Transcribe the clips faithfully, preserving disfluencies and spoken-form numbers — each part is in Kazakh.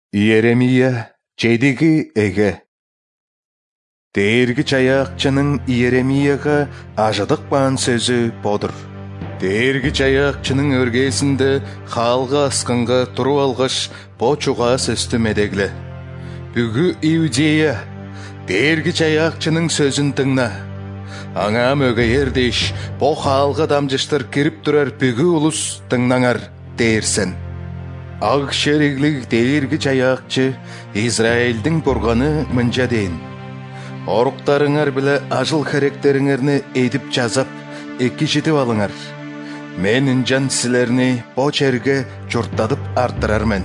Иеремия чедиги эге. Дээргич аяакчының Иеремияға ажыдық баан сөзі бодыр. Дээргич аяакчының өргесінде халға асқынға тұру алғаш почуға сөсті медеглі. Бүгі Иудея, дээргич аяакчының сөзін тыңна. Аңа мөгейердеш, по халға дамжыштыр кіріп тұрар бүгі ұлыс тыңнаңар дерсін. Ақ шереглік дээргич аяакчы Израильдің бұрғаны мынжа дейін. Орықтарыңар біле ажыл харектеріңерні едіп жазап, екі жетіп алыңар. Мен інжан сілерні по черге жұрттадып артырармен.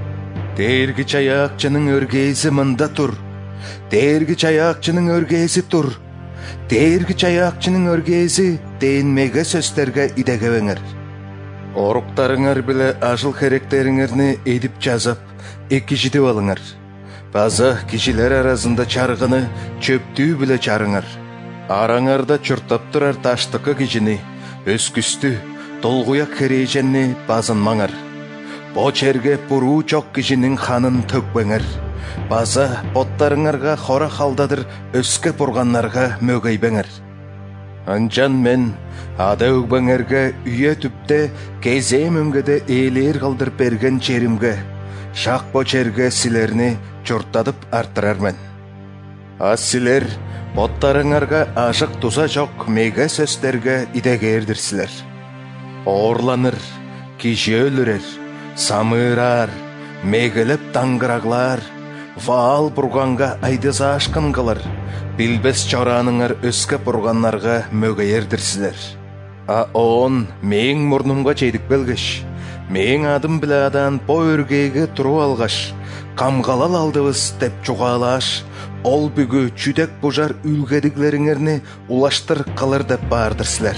Дээргич аяакчының өргейсі мында тұр. Дээргич аяакчының өргейсі тұр. Дээргич аяакчының өргейсі дейінмеге сөстерге идегевеңер. Орықтарыңар біле ажыл харектеріңерні едіп жазап, екі жетіп алыңар. База кишилер арасында чарғыны чөптүү біле чарыңар. Араңарда чұртап тұрар таштықы кижini, өскүстү, толғуяк херейженни базынмаңар. Бо черге бұру чок кижinin ханын төкпеңер. База боттарыңарға хора халдадыр өске бұрғанларға мөгейбеңер. Анжан мен ада өгбәңерге үйе түпте кезе мөңгеде ейлер қалдыр берген черімге, шақ бо черге сілерні чұрттадып арттырармен. Аз сілер боттарыңарға ашық туза жоқ меге сөстерге идегердірсілер. Орланыр, киши өлірер, самырар, мегелеп таңғырағлар, ваал бұрғанға айдыза ашқын қылыр, билбес чораныңар өске бұрғанларға мөгейердірсілер. А он мен мұрнымға чейдік белгіш, мен адым біле адан по өргейге тұру алғаш, қамғалал алдывыз деп чуғалаш, ол бүгі чүдек бұжар үлгедіглеріңерні улаштыр қылыр деп бардырсілер.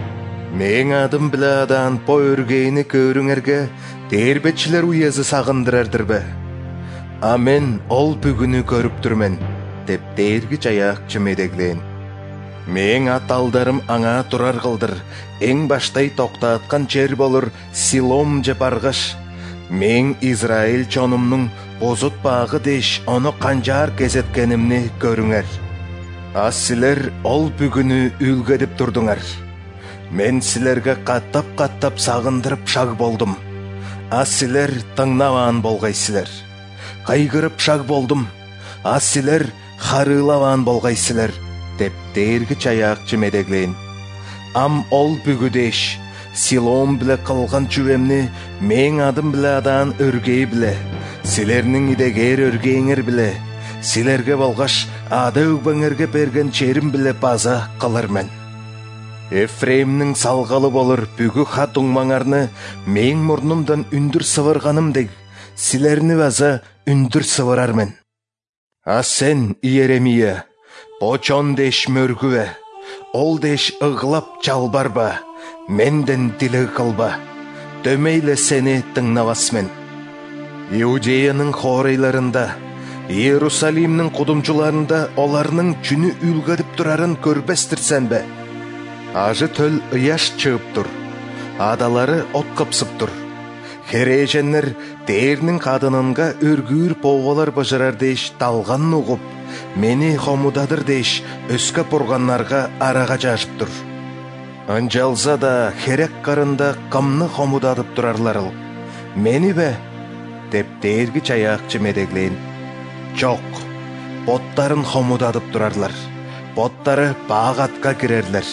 Мен адым біле адан по өргейіні көріңерге дербетшілер уезі сағындырардыр бе. А мен ол бүгіні көріп тұрмен, деп дээргич аяакчы медеглейін. Мен аталдарым аңа тұрар қылдыр, ең баштай тоқтатқан чер болыр Силом жеп арғаш. Мен Израиль чонымның бозут бағы деш, оны қанжар кезеткенімні көріңер. Аз сілер ол бүгіні үлгедіп тұрдыңар. Мен сілерге қаттап-қаттап сағындырып шаг болдым. Аз сілер тыңнаван болғайсілер. Қайғырып шаг болдым. Аз сілер харылаван болғайсілер, деп дээргич аяакчы медеглейін. Ам ол бүгүдеш, Силом біле қылған чүвемні, мен адым біле адан өргей біле, сілернің идегер өргейіңер біле, сілерге болғаш ада өгбәңерге берген черім біле база қылырмен. Эфремнің салғалы болыр бүгі хат ұңмаңарны, мен мұрнымдан үндір сывырғаным дег, сілерні база үндір сывырармен. А сен, Иеремия, почон деш мөргүе, ол деш ығлап чалбарба, менден дилі қылба, дөмейлі сені тыңнавасмен. Иудеяның хорайларында, Иерусалимнің құдымчыларында оларының чүні үлгедіп тұрарын көрбестірсен бе. Ажы төл ұяш чығып тұр, адалары от қыпсып тұр. Херейженлер дээрнің қадынынға өргүр повалар бажырар деш талған ұғып, мені хомудадыр деш өске бұрғанларға араға жашып тұр. Анжалза да херек қарында қамны хомудадып тұрарларыл. Мені бе? Деп дээргич аяакчы медеглейін. Жоқ, боттарын хомудадып тұрарлар. Боттары бағатқа кірерлер.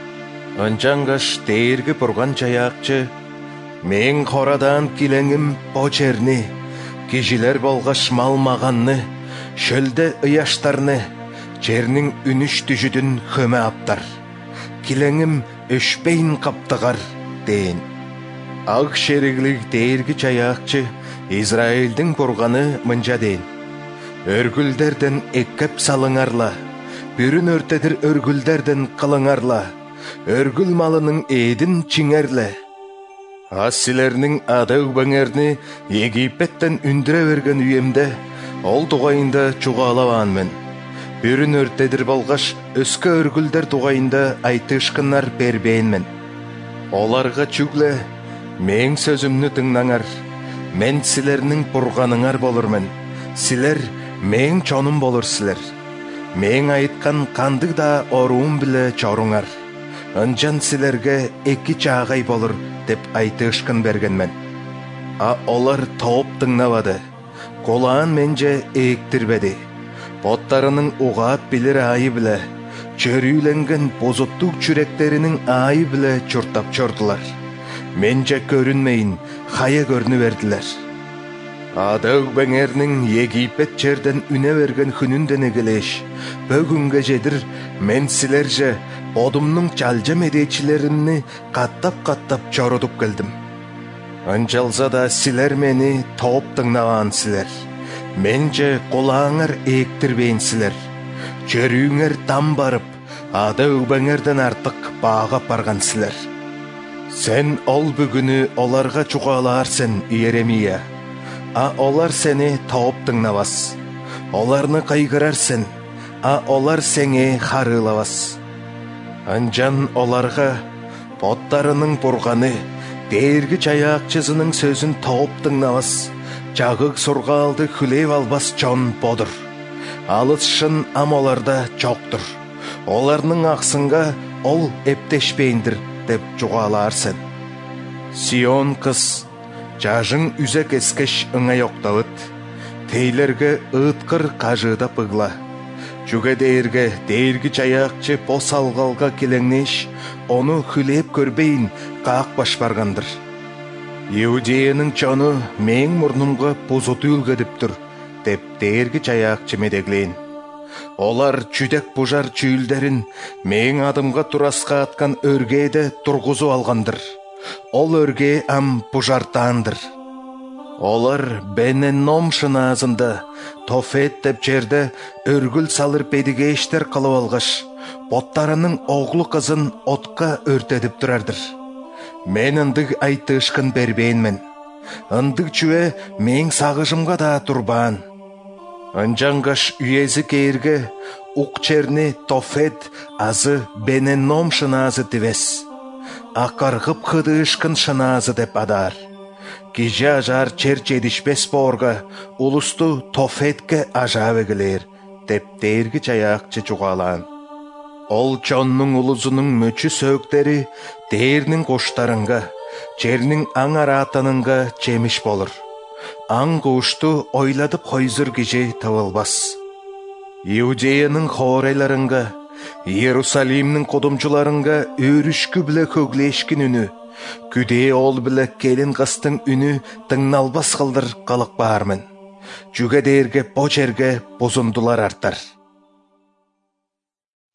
Анжангаш дээргі бұрған аяакчы, мен қорадан килеңім по черни, кижилер болғаш малмағанны, шөлді ұяштарны, чернің үніш түжүдін хөме аптар. Килеңім өшпейін қаптығар, дейін. Ақ шереглік дээргич аяакчы Израильдің бұрғаны мынжа дейін. Өргүлдерден еккеп салыңарла, бүрін өртедір өргүлдерден қылыңарла, өргүл малының едін чиңерле. Аз сілернің ада өгбәңерні Египеттен үндіре берген үйемде, ол туғайында чуғалаван мен. Бүрін өртедір болғаш, өскі өргүлдер туғайында айтышқынар бербейін мен. Оларға чүгле, мен сөзімні тыңнаңар, Мен силернің бурганыңар болырмын, силер мен чоным болыр силер. Мен айткан кандык да оруум биле чоруңар. Анжан силерге эки чаагай болыр деп айтышкын бергенмен. А олар топ тыңнабады. Колаан менже эектирбеди. Боттарының угаап билер айы биле, чөрүйленген бозоттук чүректерінің айы биле чуртап чордулар. Менже көрүнмейін, хая көрүнү бердилер. Адык беңернің Египет жерден үне берген хүнүнден эгелеш, бөгүнгө жедир мен силерже бодумнун чалжа медечилерини каттап-каттап чорудуп келдим. Анчалса да силер мени топ тыңнабаан силер. Менже колааңар эектирбейин силер. Чөрүүңер там барып, ада үбәңерден артык баага барган силер. Сен ол бүгүнү оларга чугалаарсен, Иеремия. А олар сени топ тыңнабас. Оларны кайгырарсен, а олар сеңе харылабас. Анжан оларга боттарының бурганы, дээрги чаяакчысының сөзүн топ тыңнабас. Жагык сургаалды хүлеп албас чон бодур. Алыс шын ам оларда жоктур. Оларның аксынга ол эптешпейиндир деп жугалаарсен. Сион кыз, жажың үзек эскеш ыңай октабыт. Тейлерге ыткыр кажыда пыгла. Жүге дээрге дээрги чаяакчы бос алгалга келеңнеш, оны хүлеп көрбейин каакбаш баргандыр. Иудеянын чону мен мурнумга бузут үлгедиптир деп дээрги чаяакчы медеглейин. Олар чүдек бужар чүйүлдерин мен адымга тураска аткан өргейде тургузу алгандыр. Ол өрге ам бужартаандыр. Олар Бен-Энном шынаазында Тофет деп жерде өргүл салыр педигештер кылып алгаш, боттарынын оглу кызын отка өртедип турардыр. Мен ындык айтышкын бербейинмен. Ындык чүе мен сагышымга да турбаан. Анжангаш үйези кейирге ук черни Тофет азы Бен-Энном шынаазы дивес. Акаргып хыдышкын шынаазы деп адар. Кижи ажар чер чедишпес боорга улусту Тофетке ажабы келер деп дээрги чаяакчы чугалаан. Ол чоннун улузунун мөчү сөөктери дээрнин коштарынга, чернин аң араатанынга чемиш болур. Аң кушту ойладып койзур кижи табылбас. Иудеянын хоорейларынга, Иерусалимнин кодумчуларынга өрүшкү биле көглешкин үнү, күдээ ол биле келин кыстын үнү тыңналбас кылдыр калык баармын. Жүге дээрге бо жерге бозундулар артар.